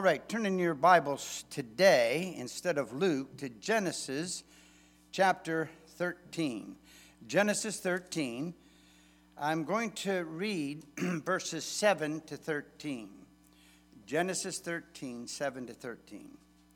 All right, turn in your Bibles today, instead of Luke, to Genesis chapter 13. Genesis 13, I'm going to read verses 7 to 13. Genesis 13, 7 to 13.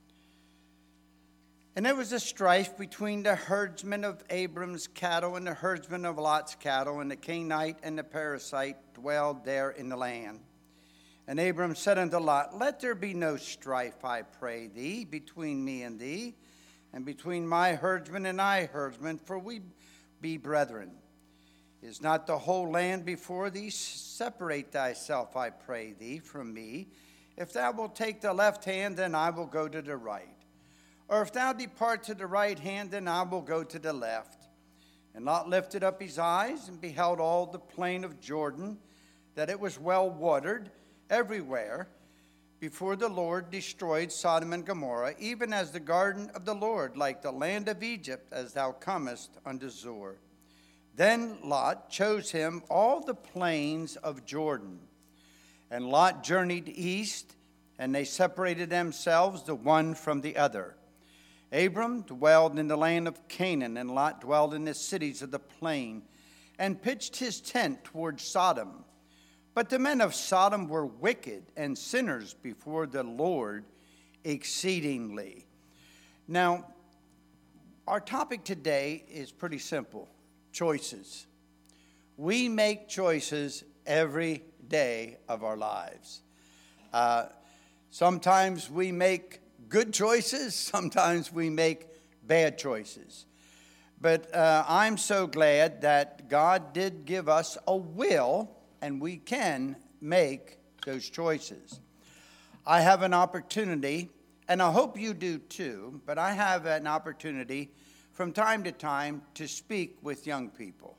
And there was a strife between the herdsmen of Abram's cattle and the herdsmen of Lot's cattle, and the Canaanite and the Perizzite dwelled there in the land. And Abram said unto Lot, Let there be no strife, I pray thee, between me and thee, and between my herdsmen and thy herdsmen, for we be brethren. Is not the whole land before thee? Separate thyself, I pray thee, from me. If thou wilt take the left hand, then I will go to the right. Or if thou depart to the right hand, then I will go to the left. And Lot lifted up his eyes and beheld all the plain of Jordan, that it was well watered everywhere, before the Lord destroyed Sodom and Gomorrah, even as the garden of the Lord, like the land of Egypt, as thou comest unto Zoar. Then Lot chose him all the plains of Jordan. And Lot journeyed east, and they separated themselves the one from the other. Abram dwelled in the land of Canaan, and Lot dwelled in the cities of the plain, and pitched his tent toward Sodom. But the men of Sodom were wicked and sinners before the Lord exceedingly. Now, our topic today is pretty simple: choices. We make choices every day of our lives. Sometimes we make good choices, sometimes we make bad choices. But I'm so glad that God did give us a will, and we can make those choices. I have an opportunity, and I hope you do too, but I have an opportunity from time to time to speak with young people.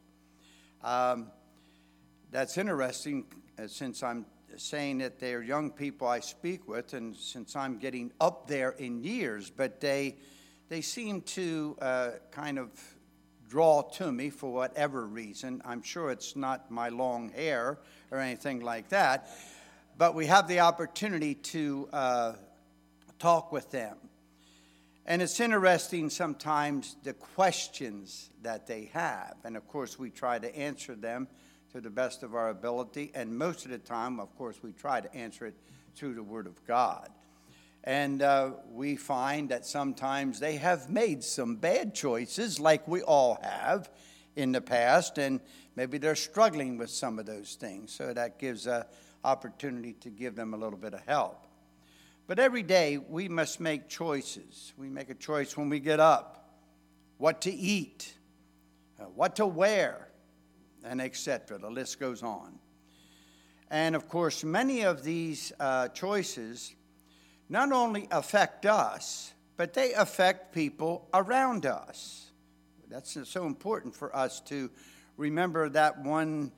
That's interesting, since I'm saying that they're young people I speak with, and since I'm getting up there in years, but they seem to kind of draw to me for whatever reason. I'm sure it's not my long hair or anything like that, but we have the opportunity to talk with them. And it's interesting sometimes the questions that they have, and of course we try to answer them to the best of our ability, and most of the time, of course, we try to answer it through the Word of God. And we find that sometimes they have made some bad choices, like we all have in the past, and maybe they're struggling with some of those things. So that gives an opportunity to give them a little bit of help. But every day we must make choices. We make a choice when we get up, what to eat, what to wear, and etc. The list goes on. And of course, many of these choices not only affect us, but they affect people around us. That's so important for us to remember that one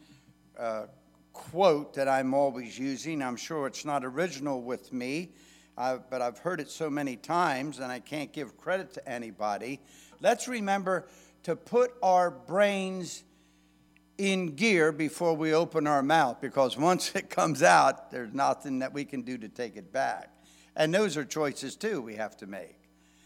quote that I'm always using. I'm sure it's not original with me, but I've heard it so many times, and I can't give credit to anybody. Let's remember to put our brains in gear before we open our mouth, because once it comes out, there's nothing that we can do to take it back. And those are choices, too, we have to make.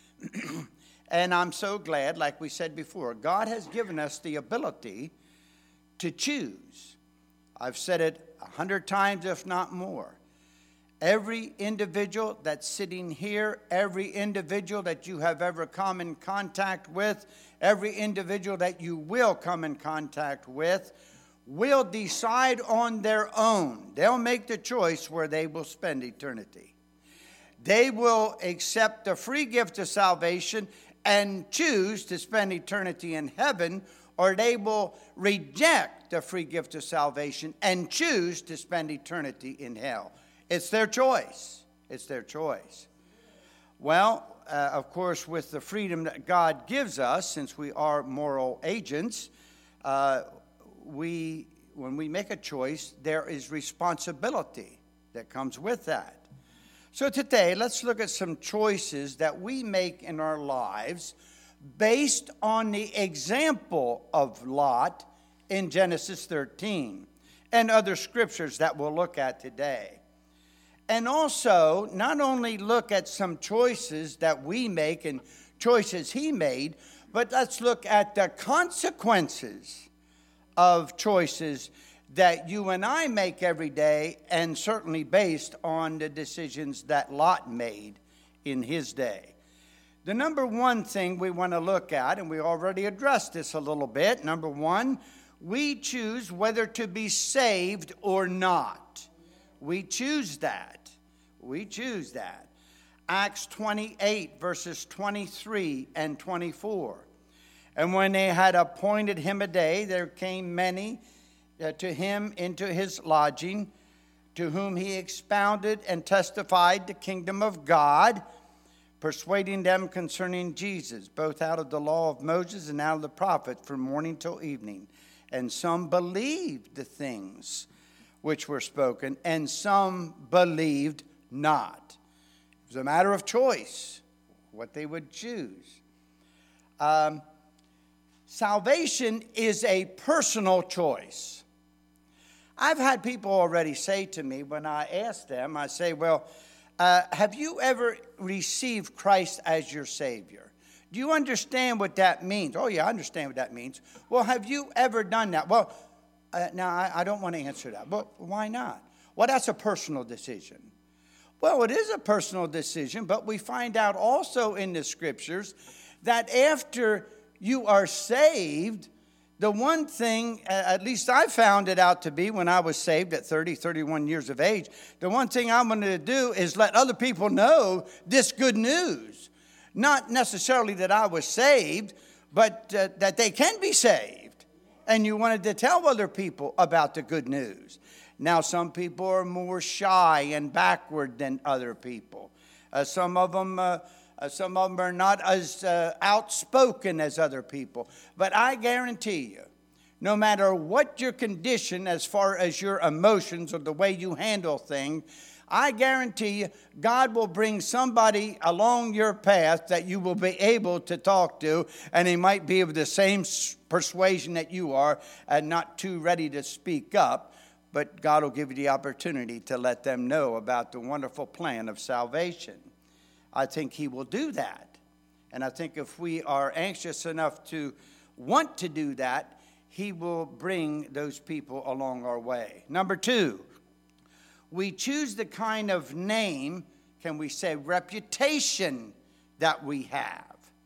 And I'm so glad, like we said before, God has given us the ability to choose. I've said it 100 times, if not more. Every individual that's sitting here, every individual that you have ever come in contact with, every individual that you will come in contact with, will decide on their own. They'll make the choice where they will spend eternity. They will accept the free gift of salvation and choose to spend eternity in heaven, or they will reject the free gift of salvation and choose to spend eternity in hell. It's their choice. It's their choice. Well, of course, with the freedom that God gives us, since we are moral agents, when we make a choice, there is responsibility that comes with that. So today, let's look at some choices that we make in our lives based on the example of Lot in Genesis 13 and other scriptures that we'll look at today. and also not only look at some choices that we make and choices he made, but let's look at the consequences of choices that you and I make every day, and certainly based on the decisions that Lot made in his day. The number one thing we want to look at, and we already addressed this a little bit, number one, we choose whether to be saved or not. We choose that. We choose that. Acts 28, verses 23 and 24. And when they had appointed him a day, there came many to him into his lodging, to whom he expounded and testified the kingdom of God, persuading them concerning Jesus, both out of the law of Moses and out of the prophet, from morning till evening. And some believed the things which were spoken, and some believed not. It was a matter of choice, what they would choose. Salvation is a personal choice. I've had people already say to me when I ask them, I say, well, have you ever received Christ as your Savior? Do you understand what that means? Oh, yeah, I understand what that means. Well, have you ever done that? Well, now I don't want to answer that. But why not? Well, that's a personal decision. Well, it is a personal decision, but we find out also in the Scriptures that after you are saved, the one thing, at least I found it out to be when I was saved at 30, 31 years of age, the one thing I'm going to do is let other people know this good news. Not necessarily that I was saved, but that they can be saved. And you wanted to tell other people about the good news. Now, some people are more shy and backward than other people. Some of them are not as outspoken as other people. But I guarantee you, no matter what your condition as far as your emotions or the way you handle things, I guarantee you God will bring somebody along your path that you will be able to talk to, and he might be of the same persuasion that you are and not too ready to speak up, but God will give you the opportunity to let them know about the wonderful plan of salvation. I think he will do that. And I think if we are anxious enough to want to do that, he will bring those people along our way. Number two, we choose the kind of name, can we say reputation, that we have.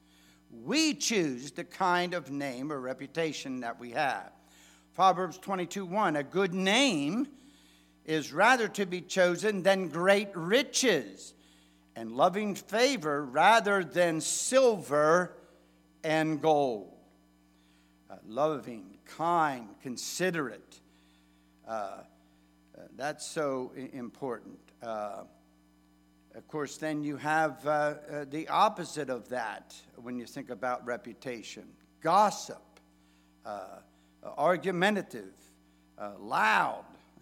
We choose the kind of name or reputation that we have. Proverbs 22:1, a good name is rather to be chosen than great riches, and loving favor rather than silver and gold. Loving, kind, considerate. That's so important. Of course, then you have the opposite of that when you think about reputation. Gossip, argumentative, loud,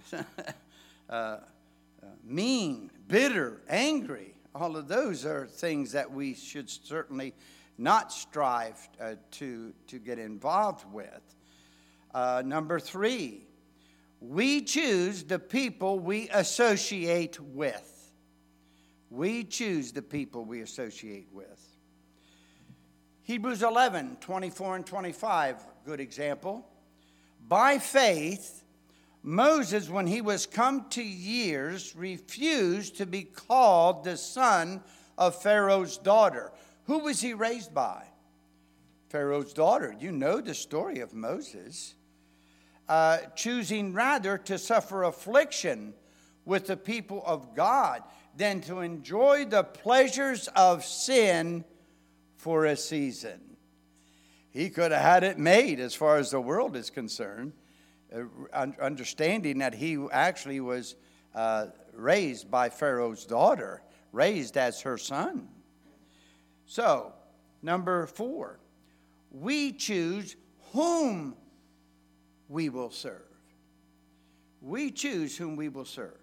mean, bitter, angry. All of those are things that we should certainly not strive to get involved with. Number three, we choose the people we associate with. We choose the people we associate with. Hebrews 11:24 and 25, good example. By faith, Moses, when he was come to years, refused to be called the son of Pharaoh's daughter. Who was he raised by? Pharaoh's daughter. You know the story of Moses. Choosing rather to suffer affliction with the people of God than to enjoy the pleasures of sin for a season. He could have had it made as far as the world is concerned. Understanding that he actually was raised by Pharaoh's daughter, raised as her son. So, number four, we choose whom we will serve. We choose whom we will serve.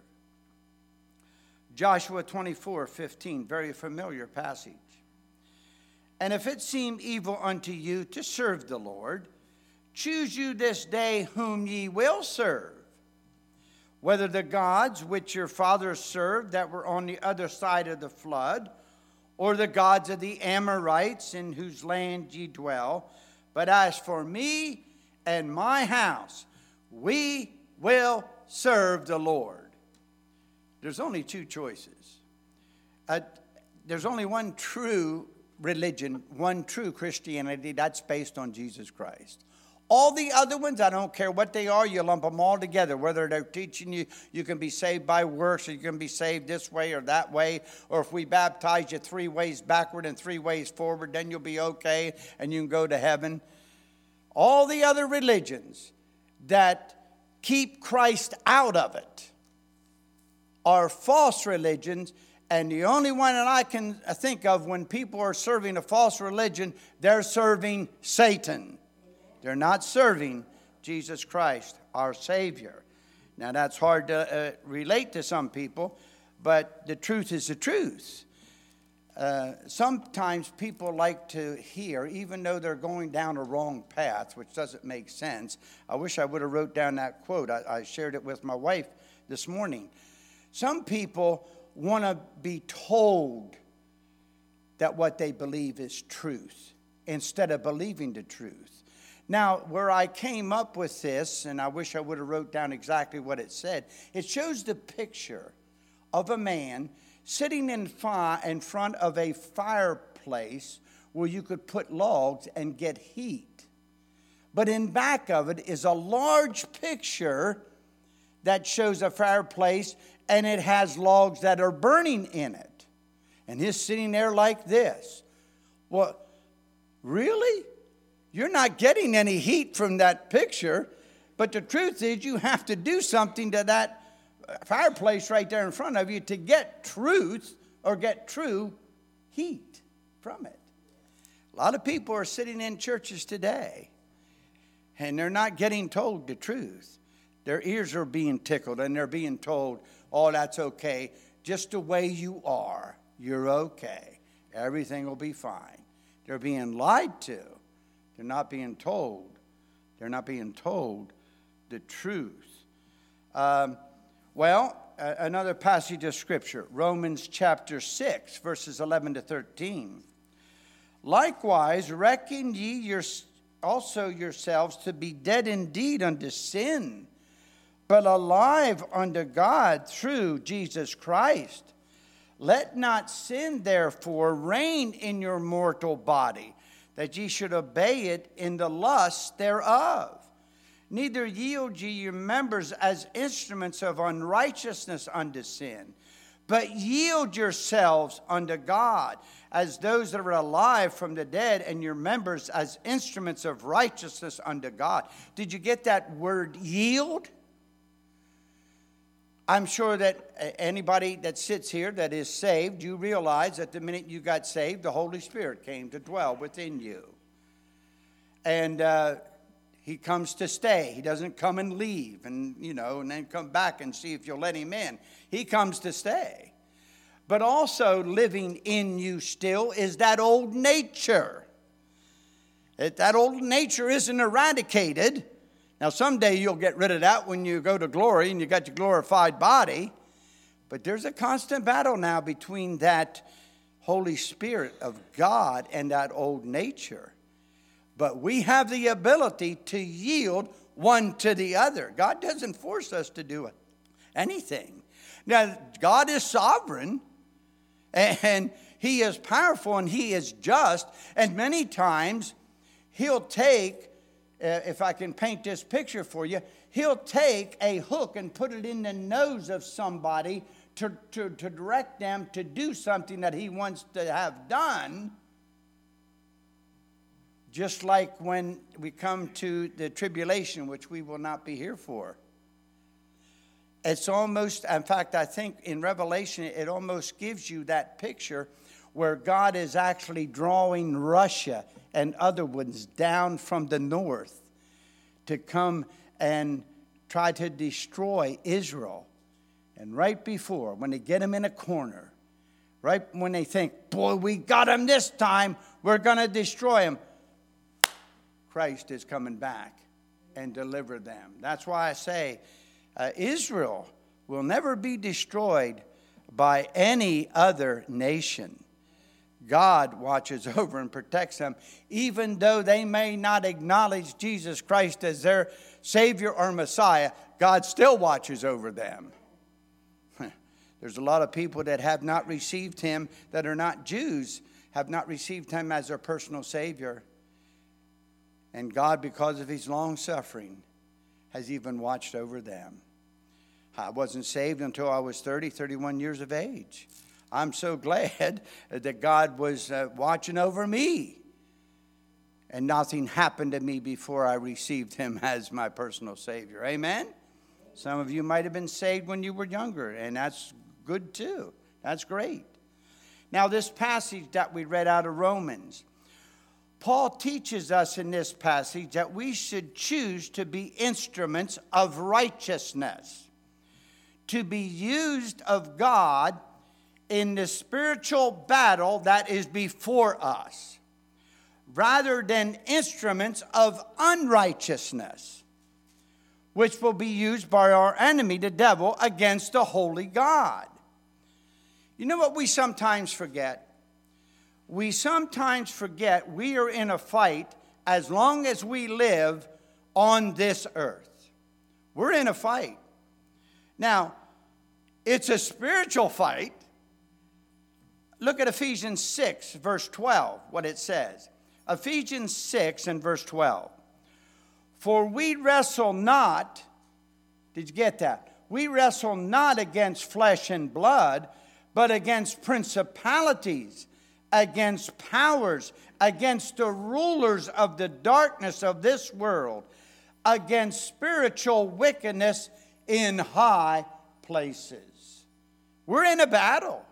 Joshua 24:15, very familiar passage. And if it seem evil unto you to serve the Lord, choose you this day whom ye will serve, whether the gods which your fathers served that were on the other side of the flood, or the gods of the Amorites in whose land ye dwell. But as for me and my house, we will serve the Lord. There's only two choices. There's only one true religion, one true Christianity, that's based on Jesus Christ. All the other ones, I don't care what they are, you lump them all together, whether they're teaching you you can be saved by works, or you can be saved this way or that way, or if we baptize you 3 ways backward and 3 ways forward, then you'll be okay and you can go to heaven. All the other religions that keep Christ out of it are false religions, and the only one that I can think of when people are serving a false religion, they're serving Satan. They're not serving Jesus Christ, our Savior. Now, that's hard to relate to some people, but the truth is the truth. Sometimes people like to hear, even though they're going down a wrong path, which doesn't make sense. I wish I would have wrote down that quote. I shared it with my wife this morning. Some people want to be told that what they believe is truth instead of believing the truth. Now, where I came up with this, and I wish I would have wrote down exactly what it said, it shows the picture of a man sitting in front of a fireplace where you could put logs and get heat. But in back of it is a large picture that shows a fireplace, and it has logs that are burning in it. And he's sitting there like this. Well, really? You're not getting any heat from that picture, but the truth is you have to do something to that fireplace right there in front of you to get truth or get true heat from it. A lot of people are sitting in churches today, and they're not getting told the truth. Their ears are being tickled, and they're being told, oh, that's okay. Just the way you are, you're okay. Everything will be fine. They're being lied to. They're not being told. They're not being told the truth. Another passage of Scripture, Romans chapter 6, verses 11 to 13. Likewise, reckon ye also yourselves to be dead indeed unto sin, but alive unto God through Jesus Christ. Let not sin, therefore, reign in your mortal body, that ye should obey it in the lust thereof. Neither yield ye your members as instruments of unrighteousness unto sin, but yield yourselves unto God as those that are alive from the dead, and your members as instruments of righteousness unto God. Did you get that word yield? I'm sure that anybody that sits here that is saved, you realize that the minute you got saved, the Holy Spirit came to dwell within you. And he comes to stay. He doesn't come and leave and then come back and see if you'll let him in. He comes to stay. But also living in you still is that old nature. That old nature isn't eradicated. Now, someday you'll get rid of that when you go to glory and you got your glorified body. But there's a constant battle now between that Holy Spirit of God and that old nature. But we have the ability to yield one to the other. God doesn't force us to do anything. Now, God is sovereign, and He is powerful, and He is just. And many times, He'll take, if I can paint this picture for you, He'll take a hook and put it in the nose of somebody to direct them to do something that He wants to have done. Just like when we come to the tribulation, which we will not be here for. It's almost, in fact, I think in Revelation, it almost gives you that picture where God is actually drawing Russia and other ones down from the north to come and try to destroy Israel. And right before, when they get them in a corner, right when they think, boy, we got them this time, we're going to destroy them, Christ is coming back and deliver them. That's why I say Israel will never be destroyed by any other nation. God watches over and protects them, even though they may not acknowledge Jesus Christ as their Savior or Messiah. God still watches over them. There's a lot of people that have not received Him, that are not Jews, have not received Him as their personal Savior. And God, because of His long suffering, has even watched over them. I wasn't saved until I was 31 years of age. I'm so glad that God was watching over me. And nothing happened to me before I received Him as my personal Savior. Amen? Some of you might have been saved when you were younger, and that's good too. That's great. Now, this passage that we read out of Romans, Paul teaches us in this passage that we should choose to be instruments of righteousness, to be used of God in the spiritual battle that is before us, rather than instruments of unrighteousness, which will be used by our enemy, the devil, against the holy God. You know what we sometimes forget? We sometimes forget we are in a fight as long as we live on this earth. We're in a fight. Now, it's a spiritual fight. Look at Ephesians 6, verse 12, what it says. Ephesians 6 and verse 12. For we wrestle not, did you get that? We wrestle not against flesh and blood, but against principalities, against powers, against the rulers of the darkness of this world, against spiritual wickedness in high places. We're in a battle.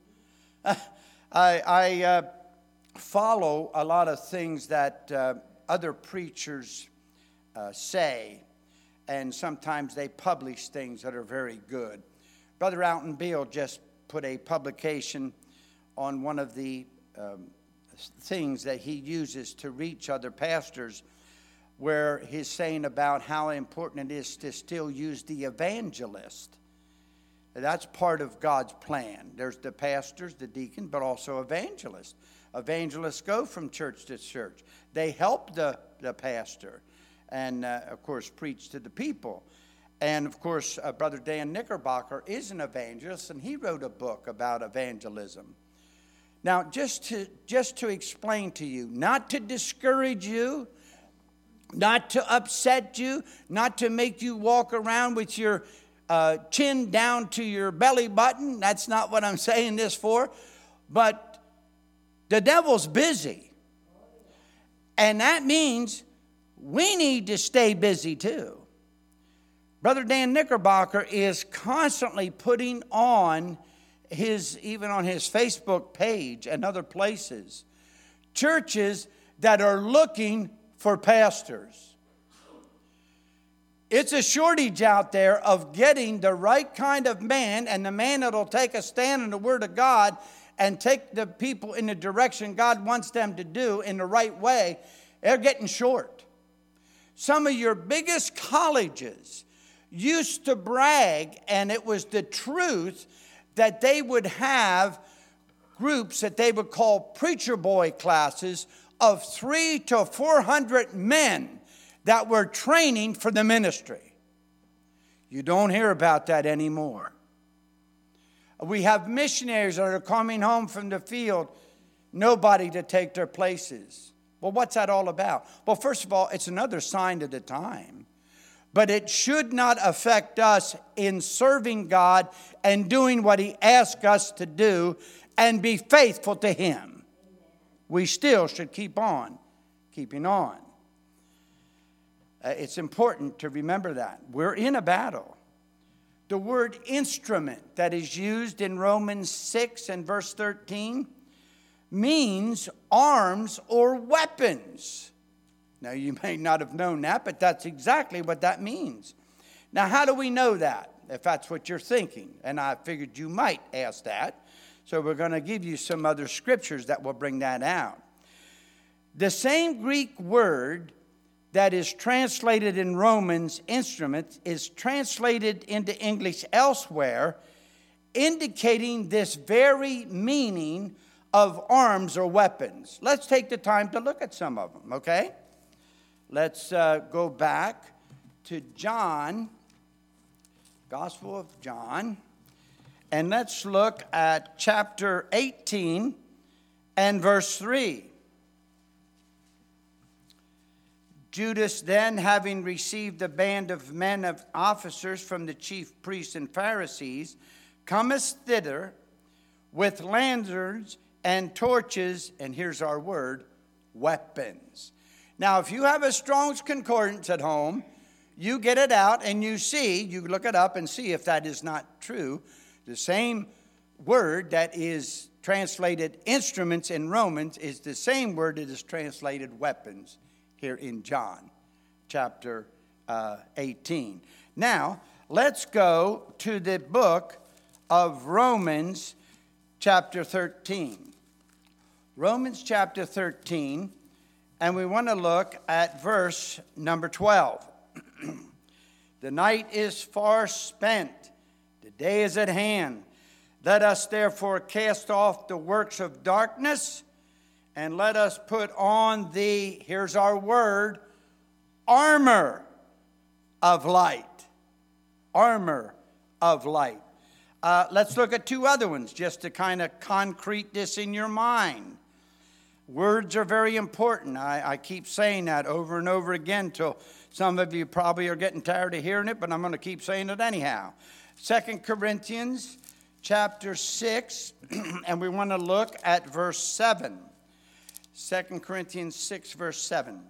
I follow a lot of things that other preachers say, and sometimes they publish things that are very good. Brother Alton Beale just put a publication on one of the things that he uses to reach other pastors, where he's saying about how important it is to still use the evangelist. That's part of God's plan. There's the pastors, the deacon, but also evangelists. Evangelists go from church to church. They help the pastor and, of course, preach to the people. And, of course, Brother Dan Knickerbocker is an evangelist, and he wrote a book about evangelism. Now, just to explain to you, not to discourage you, not to upset you, not to make you walk around with your chin down to your belly button. That's not what I'm saying this for. But the devil's busy. And that means we need to stay busy too. Brother Dan Knickerbocker is constantly putting on even on his Facebook page and other places, churches that are looking for pastors. It's a shortage out there of getting the right kind of man, and the man that'll take a stand in the Word of God and take the people in the direction God wants them to do in the right way. They're getting short. Some of your biggest colleges used to brag, and it was the truth, that they would have groups that they would call preacher boy classes of 300 to 400 men that were training for the ministry. You don't hear about that anymore. We have missionaries that are coming home from the field, nobody to take their places. Well, what's that all about? Well, first of all, it's another sign of the time. But it should not affect us in serving God and doing what He asks us to do and be faithful to Him. We still should keep on keeping on. It's important to remember that. We're in a battle. The word instrument that is used in Romans 6 and verse 13 means arms or weapons. Now, you may not have known that, but that's exactly what that means. Now, how do we know that, if that's what you're thinking? And I figured you might ask that. So we're going to give you some other scriptures that will bring that out. The same Greek word that is translated in Romans, instruments, is translated into English elsewhere, indicating this very meaning of arms or weapons. Let's take the time to look at some of them, okay? Let's go back to John, Gospel of John, and let's look at chapter 18 and verse 3. Judas then, having received a band of men of officers from the chief priests and Pharisees, cometh thither with lanterns and torches, and here's our word, weapons. Now, if you have a Strong's Concordance at home, you get it out and you see, you look it up and see if that is not true. The same word that is translated instruments in Romans is the same word that is translated weapons here in John chapter 18. Now, let's go to the book of Romans chapter 13. Romans chapter 13, and we want to look at verse number 12. The night is far spent, the day is at hand. Let us therefore cast off the works of darkness, and let us put on the, here's our word, armor of light. Armor of light. Let's look at two other ones just to kind of concrete this in your mind. Words are very important. I keep saying that over and over again till some of you probably are getting tired of hearing it, but I'm going to keep saying it anyhow. 2 Corinthians chapter 6, and we want to look at verse 7. 2 Corinthians 6, verse 7.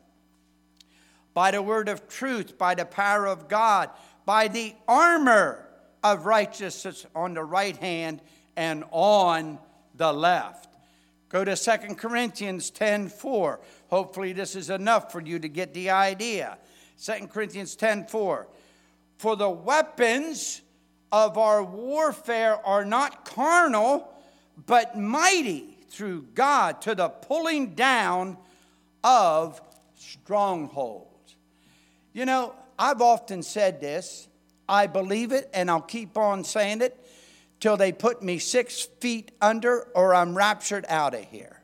By the word of truth, by the power of God, by the armor of righteousness on the right hand and on the left. Go to 2 Corinthians 10:4. Hopefully this is enough for you to get the idea. 2 Corinthians 10:4. For the weapons of our warfare are not carnal, but mighty through God to the pulling down of strongholds. You know, I've often said this. I believe it, and I'll keep on saying it till they put me 6 feet under or I'm raptured out of here.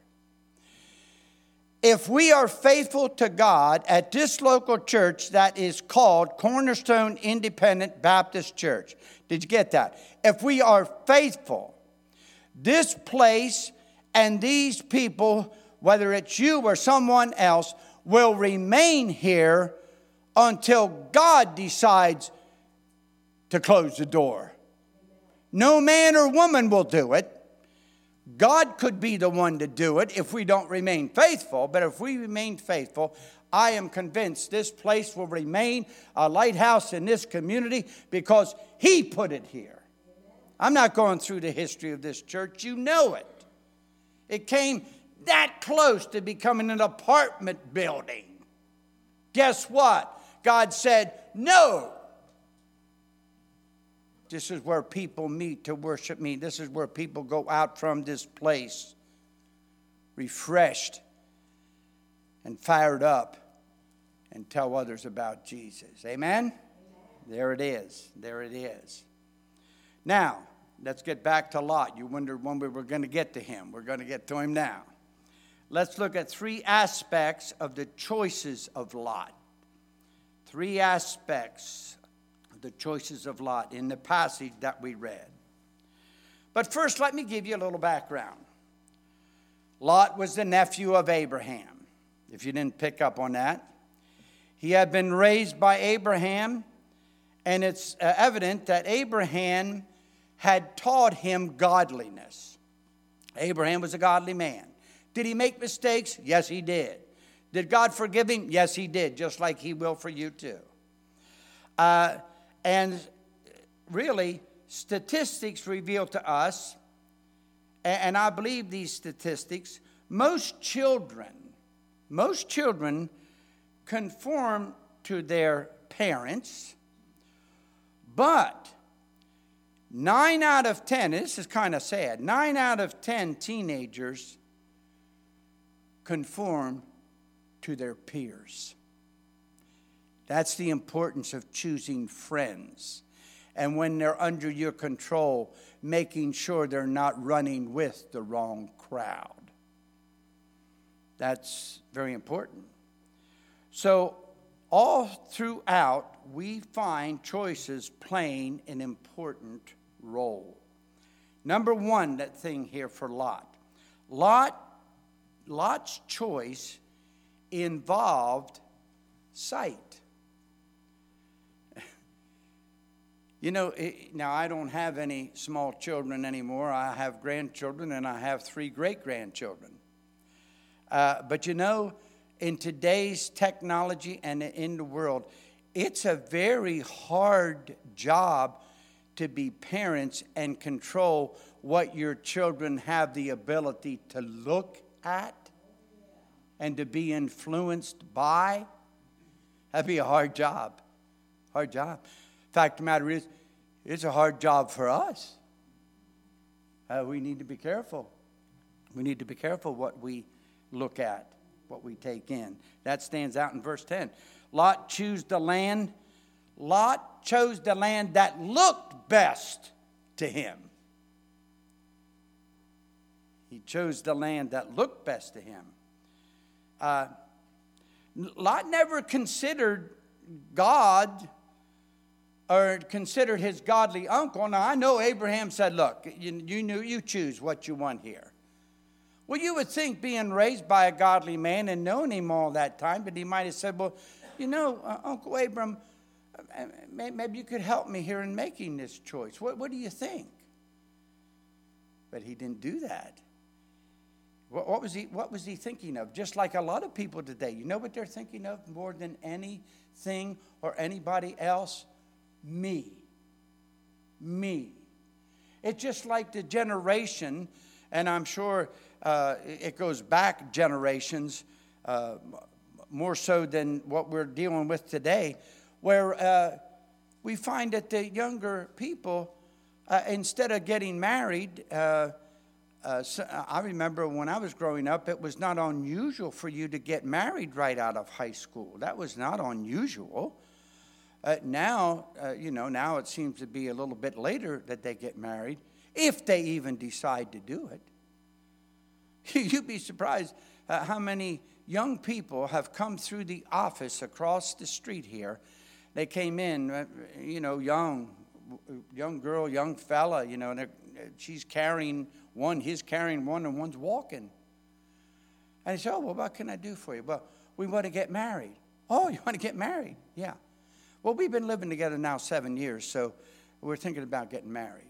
If we are faithful to God at this local church that is called Cornerstone Independent Baptist Church, did you get that? If we are faithful, this place and these people, whether it's you or someone else, will remain here until God decides to close the door. No man or woman will do it. God could be the one to do it if we don't remain faithful. But if we remain faithful, I am convinced this place will remain a lighthouse in this community because He put it here. I'm not going through the history of this church. You know it. It came that close to becoming an apartment building. Guess what? God said, no. This is where people meet to worship me. This is where people go out from this place refreshed and fired up and tell others about Jesus. Amen? There it is. There it is. Now, let's get back to Lot. You wondered when we were going to get to him. We're going to get to him now. Let's look at 3 aspects of the choices of Lot. 3 aspects of the choices of Lot in the passage that we read. But first, let me give you a little background. Lot was the nephew of Abraham, if you didn't pick up on that. He had been raised by Abraham, and it's evident that Abraham had taught him godliness. Abraham was a godly man. Did he make mistakes? Yes, he did. Did God forgive him? Yes, He did, just like He will for you too. And really, statistics reveal to us, and I believe these statistics, most children conform to their parents, but 9 out of 10, and this is kind of sad, 9 out of 10 teenagers conform to their peers. That's the importance of choosing friends. And when they're under your control, making sure they're not running with the wrong crowd. That's very important. So all throughout, we find choices playing an important role. Number one, that thing here for Lot. Lot's choice involved sight. You know, now I don't have any small children anymore. I have grandchildren, and I have 3 great-grandchildren. But you know, in today's technology and in the world, it's a very hard job to be parents and control what your children have the ability to look at and to be influenced by. That'd be a hard job. Hard job. Fact of the matter is, it's a hard job for us. We need to be careful. We need to be careful what we look at, what we take in. That stands out in verse 10. Lot chose the land that looked best to him. He chose the land that looked best to him. Lot never considered God or considered his godly uncle. Now, I know Abraham said, look, you choose what you want here. Well, you would think being raised by a godly man and knowing him all that time, but he might have said, well, you know, Uncle Abram, maybe you could help me here in making this choice. What do you think? But he didn't do that. What was he thinking of? Just like a lot of people today. You know what they're thinking of more than anything or anybody else? Me. It's just like the generation, and I'm sure it goes back generations, more so than what we're dealing with today, where we find that the younger people, instead of getting married, I remember when I was growing up, it was not unusual for you to get married right out of high school. That was not unusual. Now it seems to be a little bit later that they get married, if they even decide to do it. You'd be surprised how many young people have come through the office across the street here. They came in, young girl, young fella, and she's carrying one, he's carrying one, and one's walking. And he said, oh, well, what can I do for you? Well, we want to get married. Oh, you want to get married? Yeah. Well, we've been living together now 7 years, so we're thinking about getting married.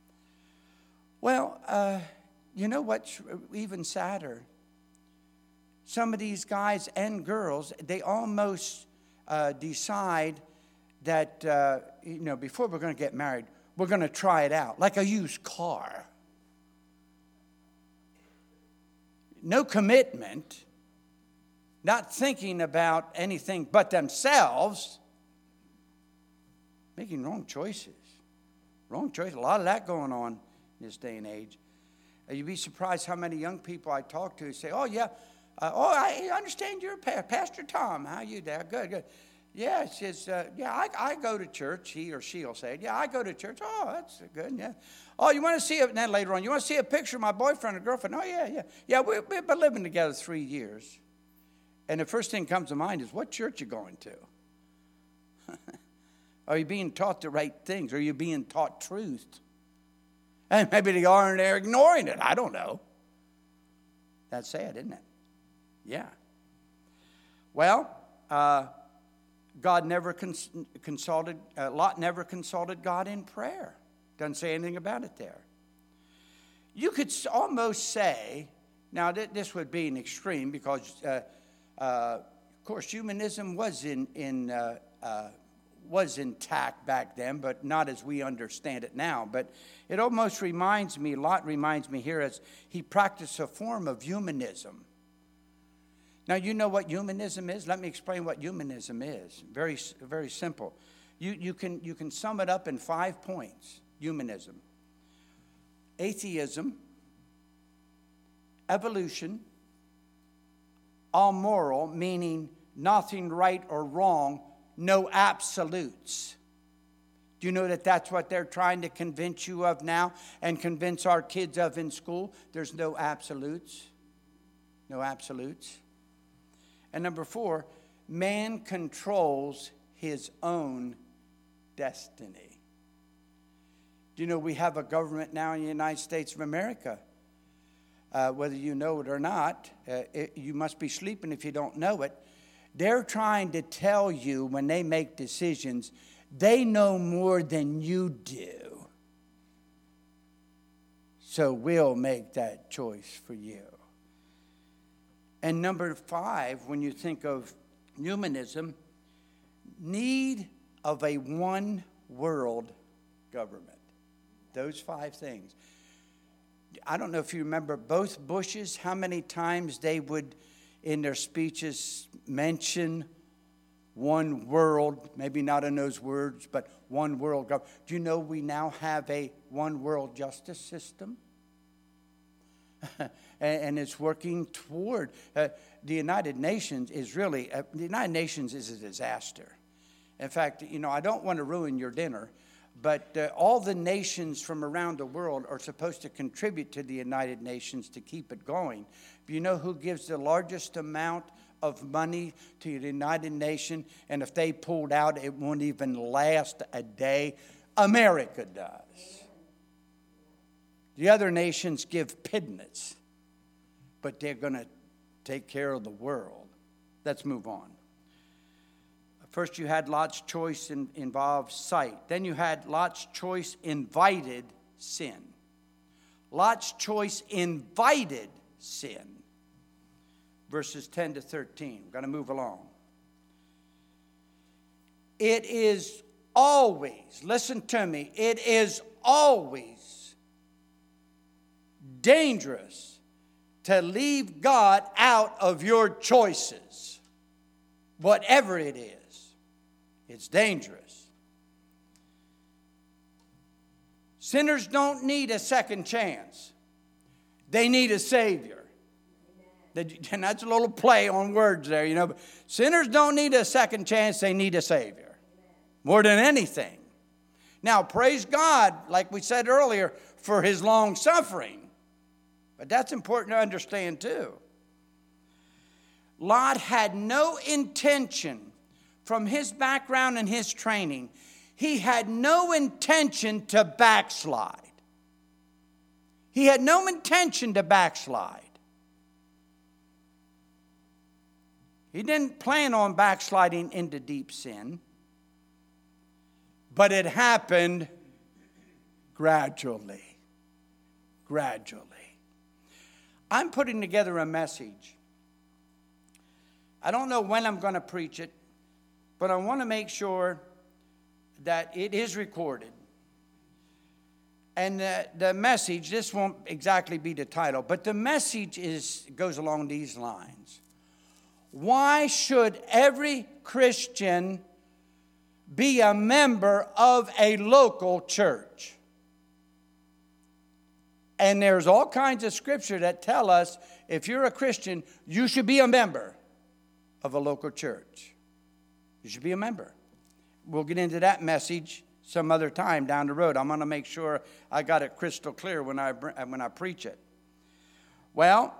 Well, you know what's even sadder? Some of these guys and girls, they almost decide that, before we're going to get married, we're going to try it out, like a used car. No commitment, not thinking about anything but themselves, making wrong choices. Wrong choices. A lot of that going on in this day and age. You'd be surprised how many young people I talk to say, oh, yeah, I understand you're a Pastor Tom. How you there? Good. Yeah, she says, I go to church. He or she will say, yeah, I go to church. Oh, that's good, yeah. Oh, you want to see it? And then later on, you want to see a picture of my boyfriend or girlfriend? Oh, yeah. Yeah, we've been living together 3 years. And the first thing comes to mind is, what church you going to? Are you being taught the right things? Are you being taught truth? And maybe they are and they're ignoring it. I don't know. That's sad, isn't it? Yeah. Well, Lot never consulted God in prayer. Doesn't say anything about it there. You could almost say, now this would be an extreme because, of course, humanism was was intact back then, but not as we understand it now. But it almost Lot reminds me here as he practiced a form of humanism. Now, you know what humanism is? Let me explain what humanism is. Very, very simple. You can sum it up in 5 points. Humanism. Atheism. Evolution. All moral, meaning nothing right or wrong no absolutes. Do you know that that's what they're trying to convince you of now and convince our kids of in school? There's no absolutes. No absolutes. And number 4, man controls his own destiny. Do you know we have a government now in the United States of America? Whether you know it or not, you must be sleeping if you don't know it. They're trying to tell you when they make decisions, they know more than you do. So we'll make that choice for you. And number 5, when you think of humanism, need of a one world government. Those 5 things. I don't know if you remember both Bushes, how many times they would, in their speeches, mention one world, maybe not in those words, but one world government. Do you know we now have a one world justice system? And it's working toward, the United Nations is really, the United Nations is a disaster. In fact, I don't want to ruin your dinner, but all the nations from around the world are supposed to contribute to the United Nations to keep it going. Do you know who gives the largest amount of money to the United Nations? And if they pulled out, it won't even last a day. America does. The other nations give pittance, but they're going to take care of the world. Let's move on. First, you had Lot's choice involved sight. Then you had Lot's choice invited sin. Lot's choice invited sin. Verses 10 to 13. We're going to move along. It is always, listen to me, it is always dangerous to leave God out of your choices. Whatever it is. It's dangerous. Sinners don't need a second chance. They need a Savior. And that's a little play on words there, But sinners don't need a second chance. They need a Savior. More than anything. Now, praise God, like we said earlier, for His long suffering. But that's important to understand too. Lot had no intention. From his background and his training, he had no intention to backslide. He had no intention to backslide. He didn't plan on backsliding into deep sin, but it happened gradually. Gradually. I'm putting together a message. I don't know when I'm going to preach it. But I want to make sure that it is recorded. And the message, this won't exactly be the title, but the message goes along these lines. Why should every Christian be a member of a local church? And there's all kinds of scripture that tell us if you're a Christian, you should be a member of a local church. You should be a member. We'll get into that message some other time down the road. I'm going to make sure I got it crystal clear when I preach it. Well,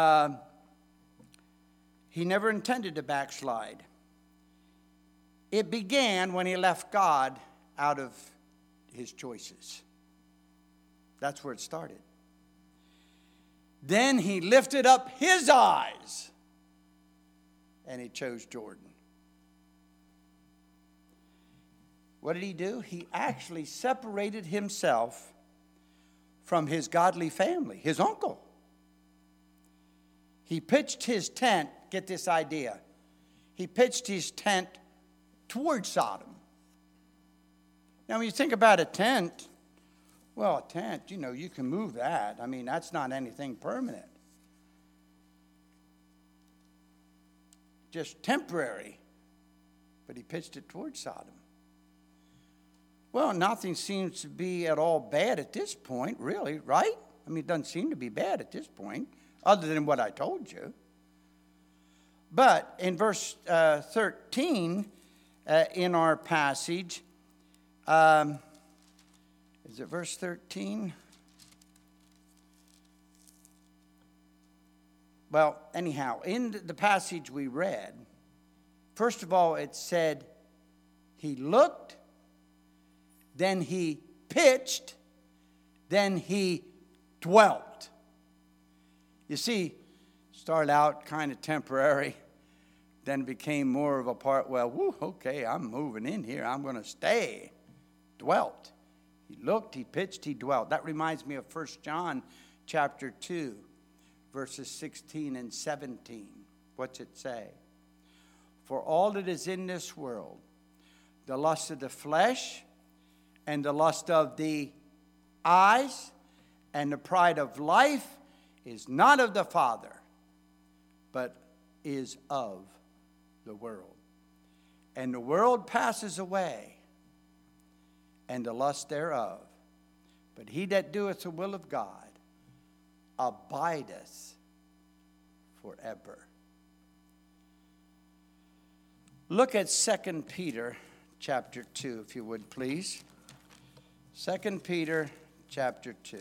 he never intended to backslide. It began when he left God out of his choices. That's where it started. Then he lifted up his eyes and he chose Jordan. What did he do? He actually separated himself from his godly family, his uncle. He pitched his tent, get this idea, he pitched his tent toward Sodom. Now, when you think about a tent, well, a tent, you can move that. I mean, that's not anything permanent. Just temporary. But he pitched it toward Sodom. Well, nothing seems to be at all bad at this point, really, right? I mean, it doesn't seem to be bad at this point, other than what I told you. But in verse 13, in our passage. Is it verse 13? Well, anyhow, in the passage we read, first of all, it said he looked, then he pitched, then he dwelt. You see, started out kind of temporary, then became more of a part, okay, I'm moving in here, I'm going to stay. Dwelt. He looked, he pitched, he dwelt. That reminds me of 1 John chapter 2, verses 16 and 17. What's it say? For all that is in this world, the lust of the flesh and the lust of the eyes and the pride of life is not of the Father, but is of the world. And the world passes away, and the lust thereof. But he that doeth the will of God abideth forever. Look at 2 Peter chapter 2, if you would, please. 2 Peter chapter 2.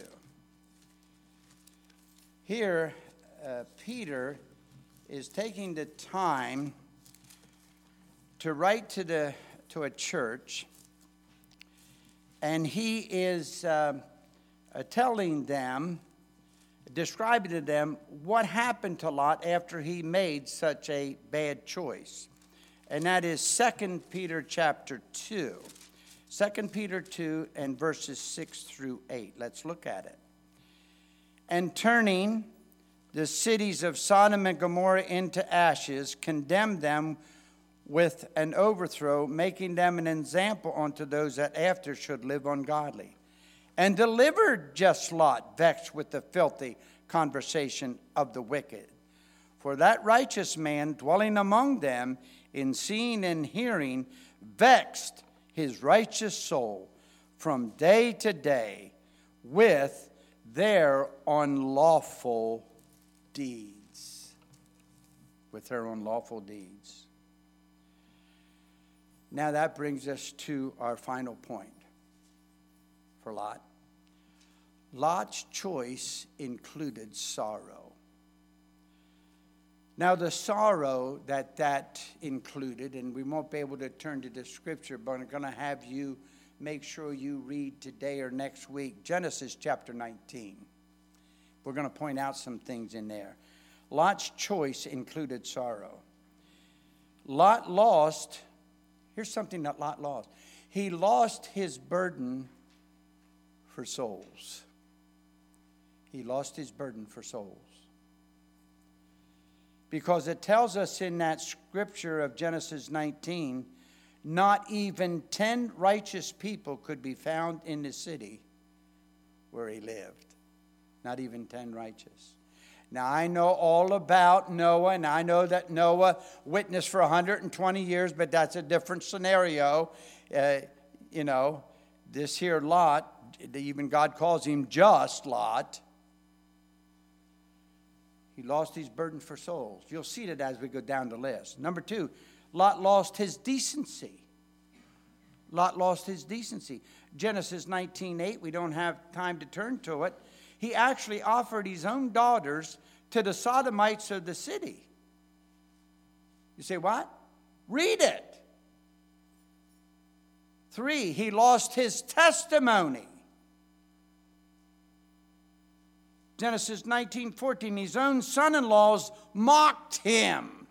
Here, Peter is taking the time to write to a church, and he is telling them, describing to them what happened to Lot after he made such a bad choice. And that is 2 Peter chapter 2. 2 Peter 2 and verses 6 through 8. Let's look at it. And turning the cities of Sodom and Gomorrah into ashes, condemned them with an overthrow, making them an example unto those that after should live ungodly. And delivered just Lot, vexed with the filthy conversation of the wicked. For that righteous man dwelling among them, in seeing and hearing, vexed his righteous soul from day to day with their unlawful deeds. With their unlawful deeds. Now that brings us to our final point for Lot. Lot's choice included sorrow. Now the sorrow that included, and we won't be able to turn to the scripture, but I'm going to have you make sure you read today or next week Genesis chapter 19. We're going to point out some things in there. Lot's choice included sorrow. Lot lost, here's something that Lot lost. He lost his burden for souls. He lost his burden for souls. Because it tells us in that scripture of Genesis 19, not even 10 righteous people could be found in the city where he lived. Not even 10 righteous. Now, I know all about Noah, and I know that Noah witnessed for 120 years, but that's a different scenario. This here Lot, even God calls him just Lot. He lost his burden for souls. You'll see that as we go down the list. Number 2, Lot lost his decency. Lot lost his decency. Genesis 19:8, we don't have time to turn to it. He actually offered his own daughters to the Sodomites of the city. You say, what? Read it. 3, he lost his testimony. Genesis 19:14, his own son-in-laws mocked him.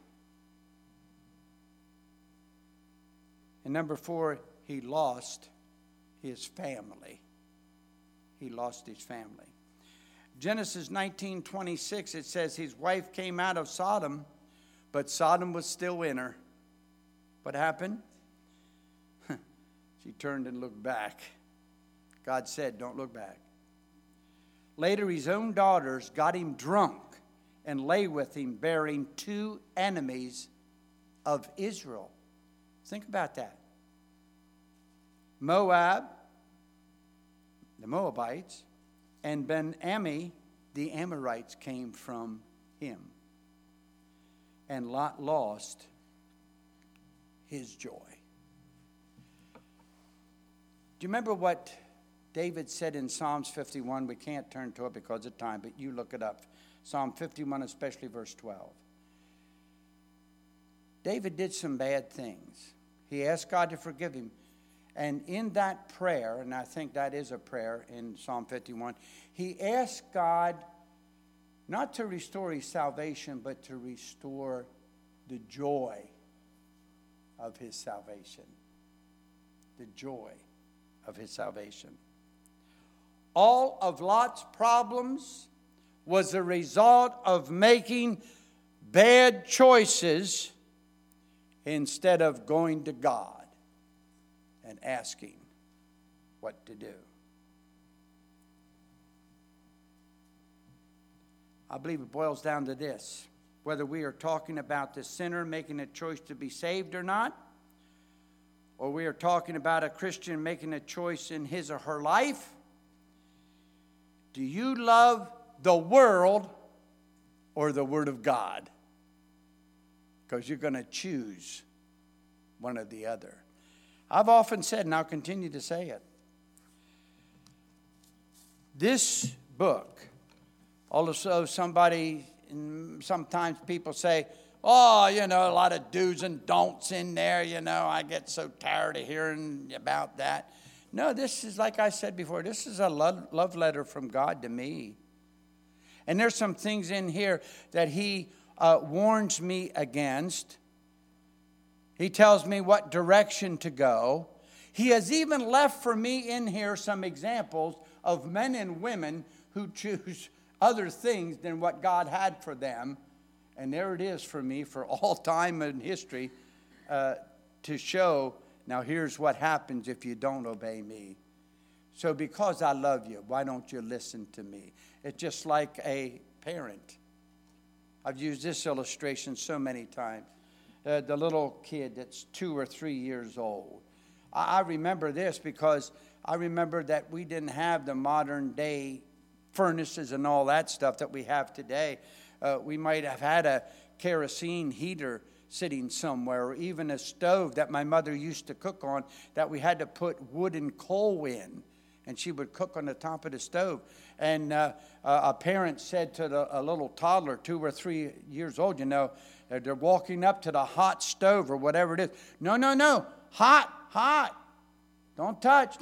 And number 4, he lost his family. He lost his family. Genesis 19:26, it says his wife came out of Sodom, but Sodom was still in her. What happened? She turned and looked back. God said, don't look back. Later, his own daughters got him drunk and lay with him, bearing 2 enemies of Israel. Think about that. Moab, the Moabites, and Ben-Ammi, the Amorites, came from him. And Lot lost his joy. Do you remember what David said in Psalms 51? We can't turn to it because of time, but you look it up. Psalm 51, especially verse 12. David did some bad things. He asked God to forgive him. And in that prayer, and I think that is a prayer in Psalm 51, he asked God not to restore his salvation, but to restore the joy of his salvation. The joy of his salvation. All of Lot's problems was a result of making bad choices instead of going to God and asking what to do. I believe it boils down to this. Whether we are talking about the sinner making a choice to be saved or not, or we are talking about a Christian making a choice in his or her life, do you love the world or the Word of God? Because you're going to choose one or the other. I've often said, and I'll continue to say it, this book, also sometimes people say, oh, a lot of do's and don'ts in there, I get so tired of hearing about that. No, this is, like I said before, this is a love letter from God to me. And there's some things in here that he warns me against. He tells me what direction to go. He has even left for me in here some examples of men and women who choose other things than what God had for them. And there it is for me for all time in history to show, now here's what happens if you don't obey me. So because I love you, why don't you listen to me? It's just like a parent. I've used this illustration so many times. The little kid that's 2 or 3 years old. I remember this because I remember that we didn't have the modern day furnaces and all that stuff that we have today. We might have had a kerosene heater sitting somewhere, or even a stove that my mother used to cook on that we had to put wood and coal in, and she would cook on the top of the stove. And a parent said to a little toddler, 2 or 3 years old, they're walking up to the hot stove or whatever it is. No, hot. Don't touch.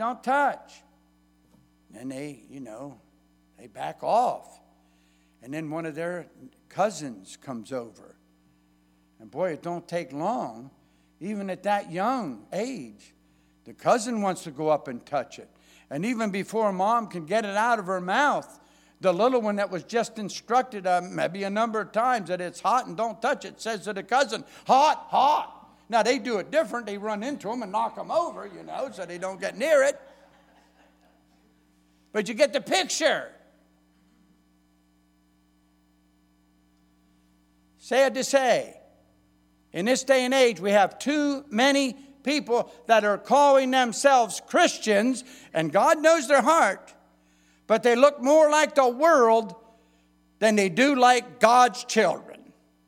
And they back off. And then one of their cousins comes over. And boy, it don't take long, even at that young age. The cousin wants to go up and touch it. And even before mom can get it out of her mouth, the little one that was just instructed maybe a number of times that it's hot and don't touch it says to the cousin, hot. Now, they do it different. They run into them and knock them over, so they don't get near it. But you get the picture. Sad to say, in this day and age, we have too many people that are calling themselves Christians, and God knows their heart, but they look more like the world than they do like God's children.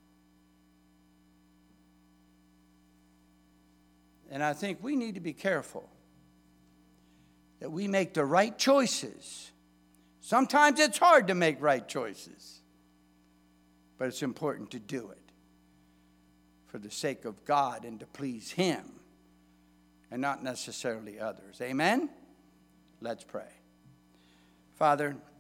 And I think we need to be careful that we make the right choices. Sometimes it's hard to make right choices, but it's important to do it for the sake of God and to please Him and not necessarily others. Amen? Let's pray. Father,